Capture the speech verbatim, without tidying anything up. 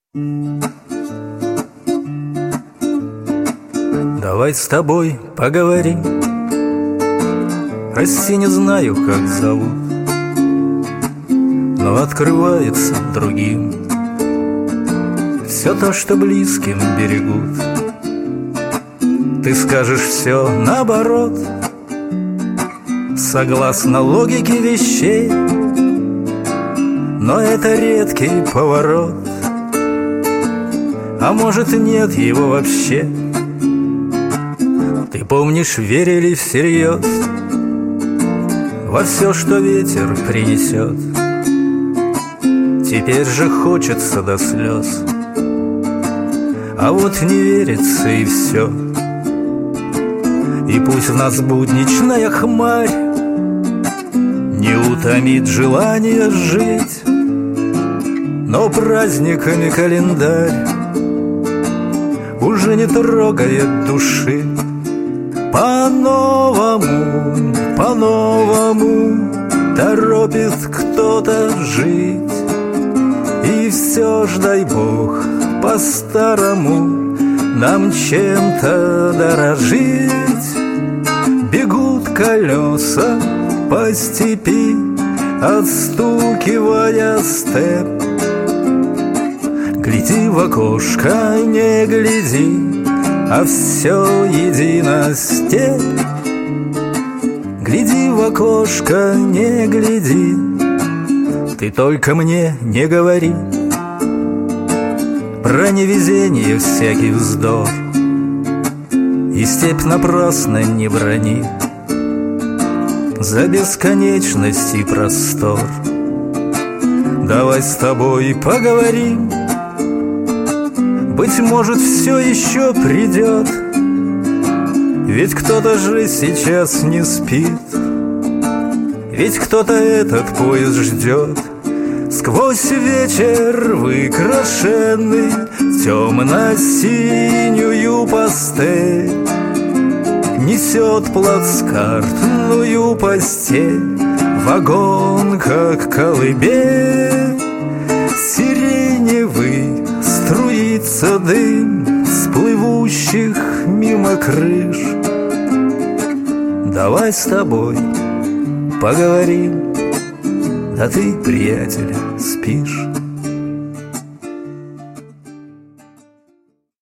Давай с тобой поговорим. Прости, не знаю, как зовут, но открывается другим все то, что близким берегут. Ты скажешь все наоборот, согласно логике вещей, но это редкий поворот, а может и нет его вообще. Ты помнишь, верили всерьез во все, что ветер принесет. Теперь же хочется до слез, а вот не верится и все. И пусть в нас будничная хмарь не утомит желание жить, но праздниками календарь уже не трогает души. По-новому, по-новому торопит кто-то жить. И все ж, дай Бог, по-старому нам чем-то дорожить. Бегут колеса по степи, отстукивая степ. Гляди в окошко, не гляди, а все едино степь. Гляди в окошко, не гляди, ты только мне не говори про невезение всякий вздор, и степь напрасно не брони за бесконечность и простор. Давай с тобой поговорим, быть может, все еще придет, ведь кто-то же сейчас не спит, ведь кто-то этот поезд ждет. Сквозь вечер выкрашенный темно-синюю пастель несет плацкартную постель вагон, как колыбель. Сиреневый струится дым с плывущих мимо крыш. Давай с тобой поговорим, да ты, приятель, спишь.